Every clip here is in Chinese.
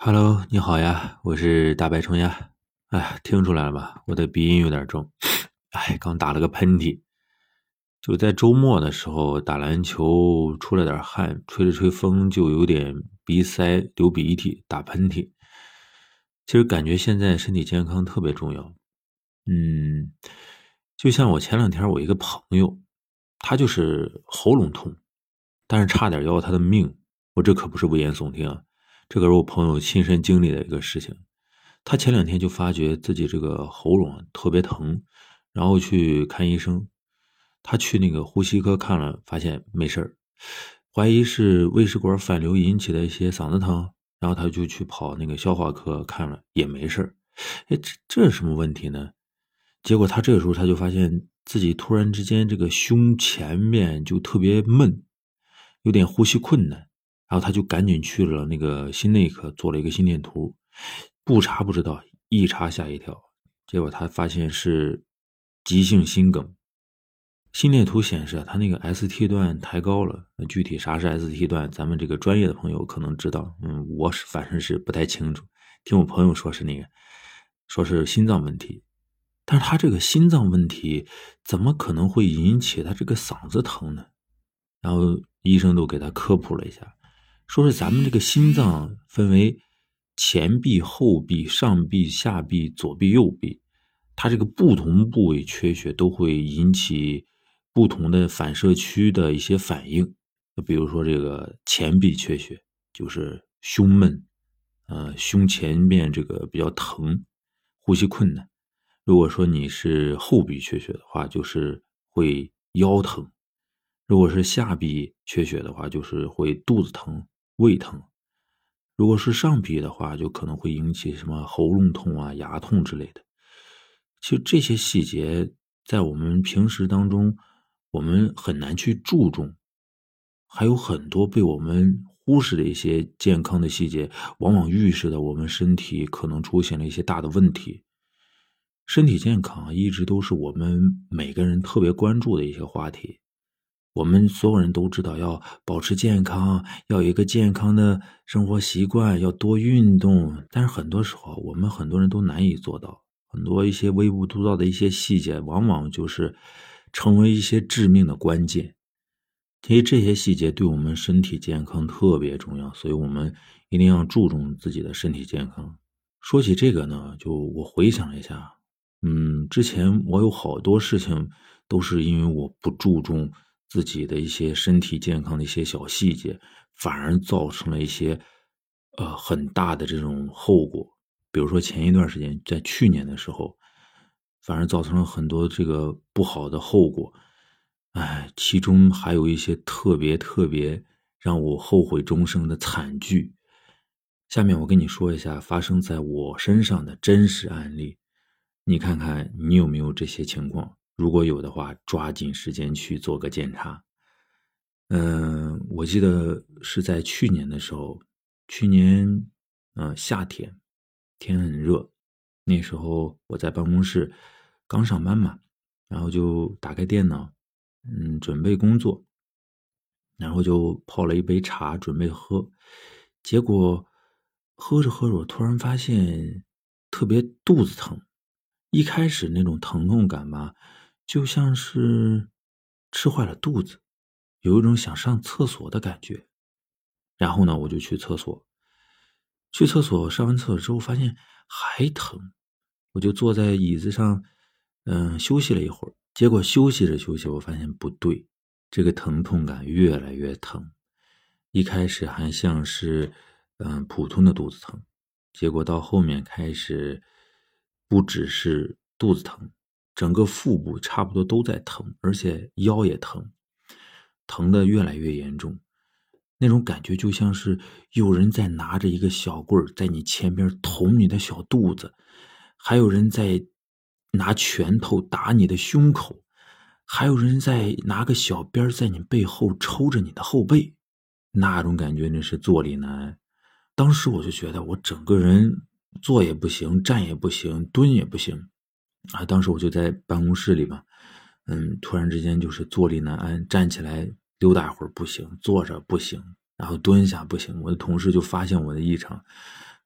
Hello，你好呀，我是大白虫呀。哎，听出来了吧？我的鼻音有点重。哎，刚打了个喷嚏，就在周末的时候打篮球出了点汗，吹了吹风，就有点鼻塞、流鼻涕、打喷嚏。其实感觉现在身体健康特别重要。嗯，就像我前两天我一个朋友，他就是喉咙痛，但是差点要他的命。我这可不是危言耸听啊，这可是我朋友亲身经历的一个事情。他前两天就发觉自己这个喉咙特别疼，然后去看医生。他去那个呼吸科看了，发现没事儿，怀疑是胃食管反流引起的一些嗓子疼，然后他就去跑那个消化科看了，也没事儿。哎，这是什么问题呢？结果他这个时候他就发现自己突然之间这个胸前面就特别闷，有点呼吸困难，然后他就赶紧去了那个心内科做了一个心电图，不查不知道，一查吓一跳，结果他发现是急性心梗。心电图显示他那个 ST 段抬高了，具体啥是 ST 段，咱们这个专业的朋友可能知道，我是反正是不太清楚，听我朋友说是那个，说是心脏问题，但是他这个心脏问题怎么可能会引起他这个嗓子疼呢？然后医生都给他科普了一下，说是咱们这个心脏分为前臂、后臂、上臂、下臂、左臂、右臂，它这个不同部位缺血都会引起不同的反射区的一些反应。比如说这个前臂缺血，就是胸闷，胸前面这个比较疼，呼吸困难。如果说你是后臂缺血的话，就是会腰疼。如果是下臂缺血的话，就是会肚子疼、胃疼。如果是上臂的话，就可能会引起什么喉咙痛啊、牙痛之类的。其实这些细节在我们平时当中，我们很难去注重，还有很多被我们忽视的一些健康的细节，往往预示着我们身体可能出现了一些大的问题。身体健康一直都是我们每个人特别关注的一些话题。我们所有人都知道要保持健康，要有一个健康的生活习惯，要多运动，但是很多时候我们很多人都难以做到。很多一些微不足道的一些细节，往往就是成为一些致命的关键。其实这些细节对我们身体健康特别重要，所以我们一定要注重自己的身体健康。说起这个呢，就我回想了一下，之前我有好多事情都是因为我不注重自己的一些身体健康的一些小细节，反而造成了一些很大的这种后果。比如说前一段时间，在去年的时候，反而造成了很多这个不好的后果。哎，其中还有一些特别让我后悔终生的惨剧。下面我跟你说一下发生在我身上的真实案例，你看看你有没有这些情况，如果有的话，抓紧时间去做个检查。我记得是在去年的时候，去年夏天，天很热，那时候我在办公室刚上班嘛，然后就打开电脑，准备工作，然后就泡了一杯茶准备喝，结果喝着喝着，我突然发现特别肚子疼。一开始那种疼痛感吧，就像是吃坏了肚子，有一种想上厕所的感觉。然后呢，我就去厕所，上完厕所之后发现还疼，我就坐在椅子上，休息了一会儿。结果休息着休息，我发现不对，这个疼痛感越来越疼。一开始还像是普通的肚子疼，结果到后面开始不只是肚子疼，整个腹部差不多都在疼，而且腰也疼，疼得越来越严重。那种感觉就像是有人在拿着一个小棍儿在你前边捅你的小肚子，还有人在拿拳头打你的胸口，还有人在拿个小鞭在你背后抽着你的后背，那种感觉真是坐立难安。当时我就觉得我整个人坐也不行，站也不行，蹲也不行啊！当时我就在办公室里嘛，突然之间就是坐立难安，站起来溜达会儿不行，坐着不行，然后蹲下不行。我的同事就发现我的异常，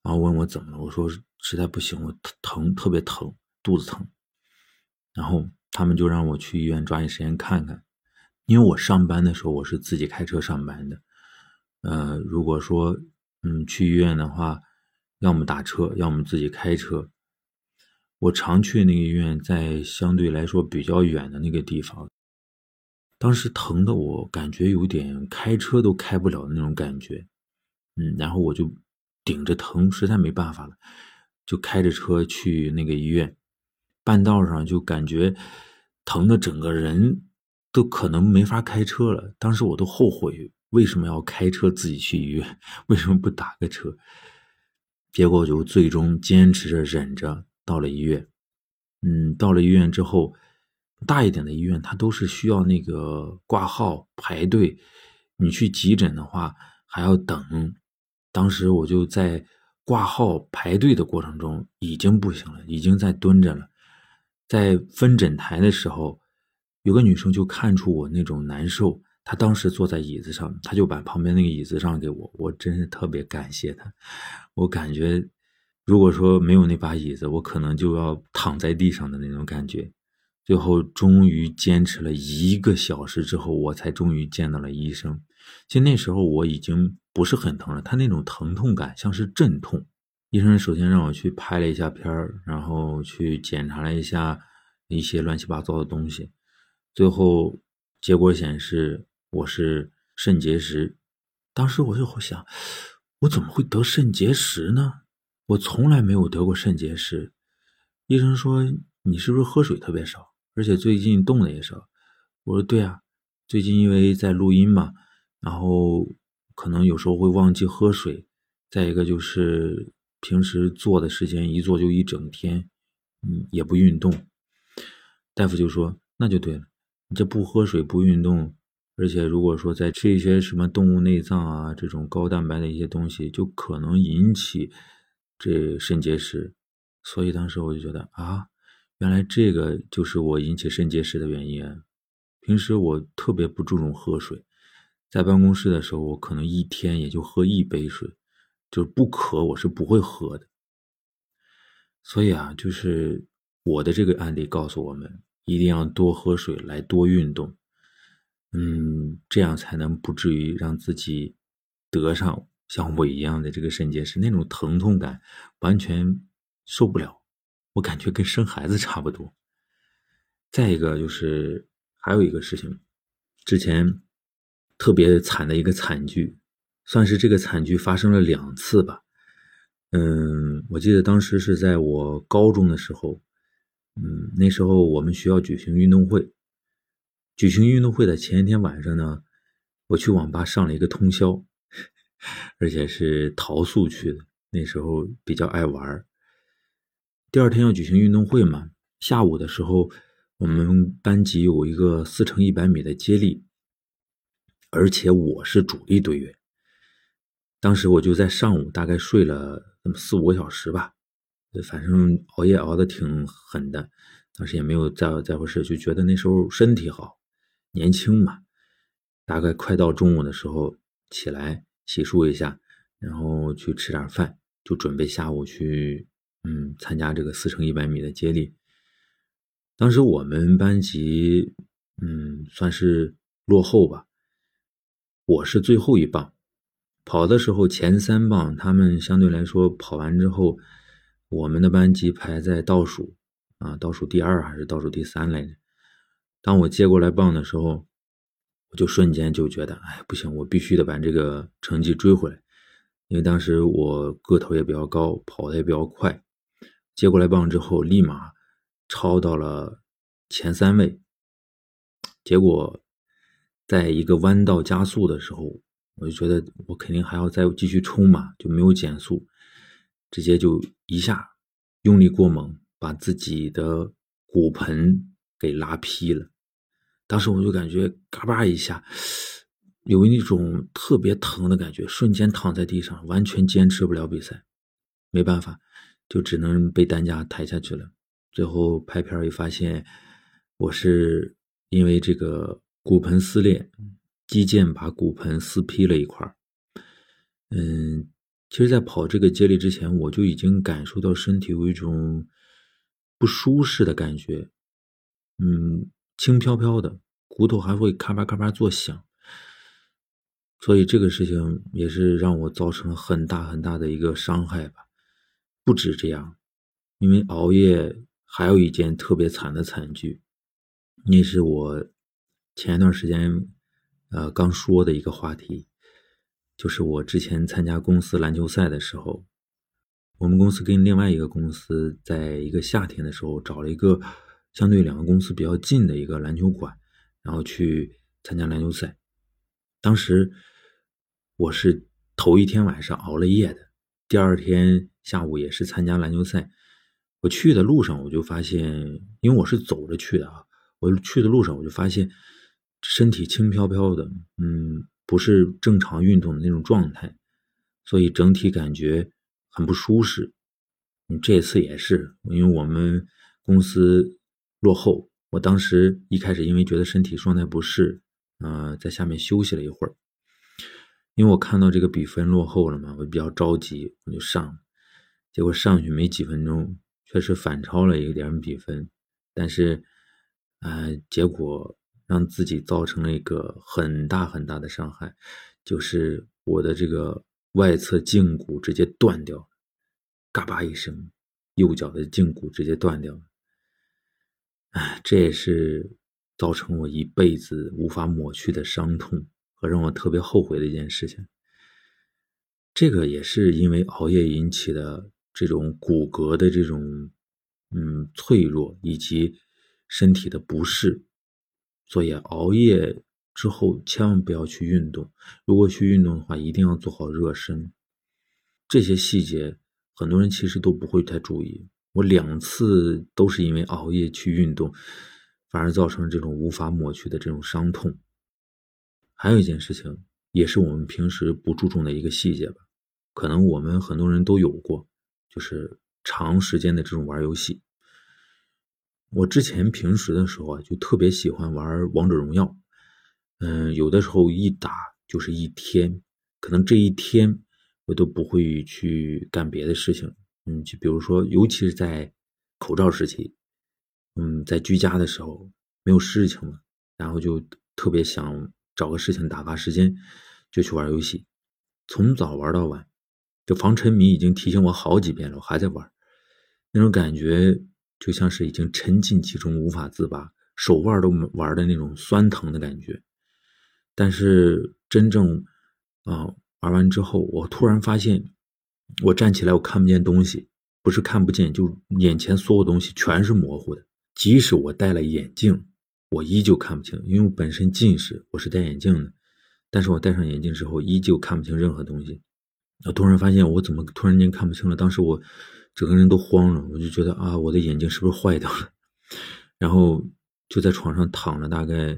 然后问我怎么了，我说实在不行，我疼，特别疼，肚子疼。然后他们就让我去医院抓紧时间看看，因为我上班的时候我是自己开车上班的，如果说去医院的话，要么打车，要么自己开车。我常去那个医院在相对来说比较远的那个地方，当时疼的我感觉有点开车都开不了的那种感觉，然后我就顶着疼，实在没办法了，就开着车去那个医院。半道上就感觉疼的整个人都可能没法开车了。当时我都后悔为什么要开车自己去医院，为什么不打个车。结果就最终坚持着忍着到了医院。到了医院之后，大一点的医院它都是需要那个挂号排队，你去急诊的话还要等。当时我就在挂号排队的过程中已经不行了，已经在蹲着了。在分诊台的时候，有个女生就看出我那种难受，她当时坐在椅子上，她就把旁边那个椅子让给我，我真是特别感谢她。我感觉如果说没有那把椅子，我可能就要躺在地上的那种感觉。最后终于坚持了1个小时之后，我才终于见到了医生。其实那时候我已经不是很疼了，他那种疼痛感像是阵痛。医生首先让我去拍了一下片儿，然后去检查了一下一些乱七八糟的东西，最后结果显示我是肾结石。当时我就想，我怎么会得肾结石呢？我从来没有得过肾结石。医生说你是不是喝水特别少，而且最近动的也少。我说对啊，最近因为在录音嘛，然后可能有时候会忘记喝水，再一个就是平时坐的时间一坐就一整天，也不运动。大夫就说那就对了，你这不喝水不运动，而且如果说再吃一些什么动物内脏啊这种高蛋白的一些东西，就可能引起这肾结石。所以当时我就觉得啊，原来这个就是我引起肾结石的原因啊。平时我特别不注重喝水，在办公室的时候我可能一天也就喝1杯水，就是不渴我是不会喝的。所以啊，就是我的这个案例告诉我们，一定要多喝水，来多运动，这样才能不至于让自己得上像我一样的这个肾结石，那种疼痛感完全受不了，我感觉跟生孩子差不多。再一个就是还有一个事情，之前特别惨的一个惨剧，算是这个惨剧发生了2次吧。我记得当时是在我高中的时候，那时候我们学校举行运动会。举行运动会的前一天晚上呢，我去网吧上了一个通宵，而且是逃宿去的，那时候比较爱玩。第二天要举行运动会嘛，下午的时候我们班级有一个4乘100米的接力，而且我是主力队员。当时我就在上午大概睡了那么4-5个小时吧，反正熬夜熬得挺狠的，当时也没有在乎事，就觉得那时候身体好，年轻嘛。大概快到中午的时候起来洗漱一下，然后去吃点饭，就准备下午去参加这个4乘100米的接力。当时我们班级算是落后吧，我是最后一棒。跑的时候前3棒他们相对来说跑完之后，我们的班级排在倒数倒数第2还是倒数第3来着。当我接过来棒的时候，我就瞬间就觉得不行，我必须得把这个成绩追回来。因为当时我个头也比较高，跑得也比较快，接过来棒之后立马超到了前3位。结果在一个弯道加速的时候，我就觉得我肯定还要再继续冲嘛，就没有减速，直接就一下用力过猛，把自己的骨盆给拉劈了。当时我就感觉嘎巴一下，有一种特别疼的感觉，瞬间躺在地上，完全坚持不了比赛。没办法，就只能被担架抬下去了。最后拍片一发现，我是因为这个骨盆撕裂，肌腱把骨盆撕劈了一块。 其实在跑这个接力之前，我就已经感受到身体有一种不舒适的感觉，轻飘飘的，骨头还会咔吧咔吧作响。所以这个事情也是让我造成了很大很大的一个伤害吧。不止这样，因为熬夜还有一件特别惨的惨剧，那是我前一段时间刚说的一个话题，就是我之前参加公司篮球赛的时候，我们公司跟另外一个公司在一个夏天的时候找了一个相对两个公司比较近的一个篮球馆，然后去参加篮球赛。当时我是头一天晚上熬了夜的，第二天下午也是参加篮球赛。我去的路上我就发现，因为我是走着去的啊，我去的路上我就发现身体轻飘飘的，不是正常运动的那种状态，所以整体感觉很不舒适。这次也是，因为我们公司落后，我当时一开始因为觉得身体状态不适，在下面休息了一会儿。因为我看到这个比分落后了嘛，我比较着急，我就上。结果上去没几分钟，确实反超了一点比分，但是，结果让自己造成了一个很大很大的伤害，就是我的这个外侧胫骨直接断掉了，嘎巴一声，右脚的胫骨直接断掉了。这也是造成我一辈子无法抹去的伤痛和让我特别后悔的一件事情。这个也是因为熬夜引起的这种骨骼的这种脆弱以及身体的不适，所以熬夜之后千万不要去运动，如果去运动的话一定要做好热身。这些细节很多人其实都不会太注意，我2次都是因为熬夜去运动，反而造成这种无法抹去的这种伤痛。还有一件事情也是我们平时不注重的一个细节吧，可能我们很多人都有过，就是长时间的这种玩游戏。我之前平时的时候就特别喜欢玩王者荣耀，有的时候一打就是一天，可能这一天我都不会去干别的事情，就比如说尤其是在口罩时期，在居家的时候没有事情了，然后就特别想找个事情打发时间，就去玩游戏，从早玩到晚。这防沉迷已经提醒我好几遍了，我还在玩，那种感觉就像是已经沉浸其中无法自拔，手腕都玩的那种酸疼的感觉。但是真正玩完之后，我突然发现我站起来我看不见东西，不是看不见，就眼前所有东西全是模糊的，即使我戴了眼镜我依旧看不清，因为我本身近视，我是戴眼镜的，但是我戴上眼镜之后依旧看不清任何东西。我突然发现我怎么突然间看不清了，当时我整个人都慌了，我就觉得我的眼睛是不是坏掉了，然后就在床上躺了大概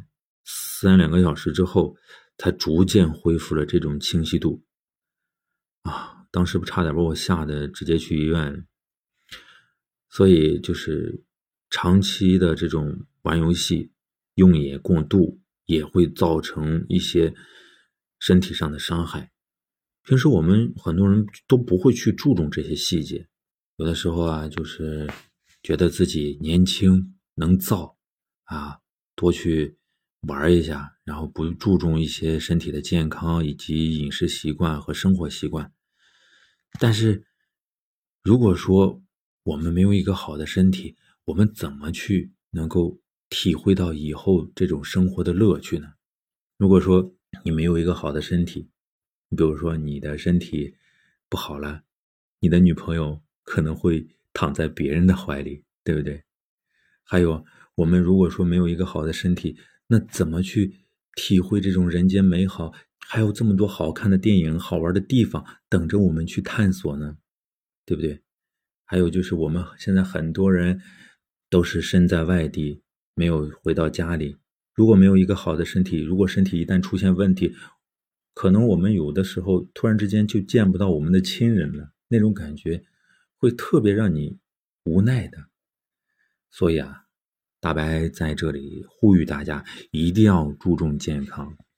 3-2个小时之后才逐渐恢复了这种清晰度。当时不差点把我吓得直接去医院。所以就是长期的这种玩游戏用眼过度也会造成一些身体上的伤害。平时我们很多人都不会去注重这些细节，有的时候就是觉得自己年轻能造多去玩一下，然后不注重一些身体的健康以及饮食习惯和生活习惯。但是如果说我们没有一个好的身体，我们怎么去能够体会到以后这种生活的乐趣呢？如果说你没有一个好的身体，比如说你的身体不好了，你的女朋友可能会躺在别人的怀里，对不对？还有我们如果说没有一个好的身体，那怎么去体会这种人间美好，还有这么多好看的电影好玩的地方等着我们去探索呢，对不对？还有就是我们现在很多人都是身在外地，没有回到家里，如果没有一个好的身体，如果身体一旦出现问题，可能我们有的时候突然之间就见不到我们的亲人了，那种感觉会特别让你无奈的。所以大白在这里呼吁大家一定要注重健康，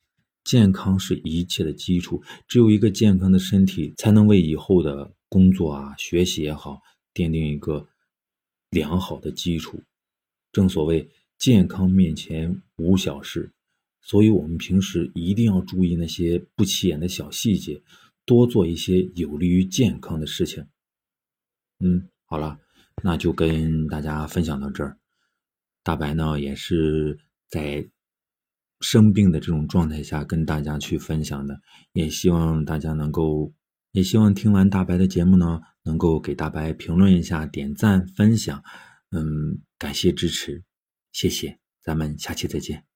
健康是一切的基础，只有一个健康的身体，才能为以后的工作啊、学习也好，奠定一个良好的基础。正所谓健康面前无小事，所以我们平时一定要注意那些不起眼的小细节，多做一些有利于健康的事情。好了，那就跟大家分享到这儿。大白呢也是在生病的这种状态下跟大家去分享的，也希望大家也希望听完大白的节目呢，能够给大白评论一下、点赞、分享，感谢支持，谢谢，咱们下期再见。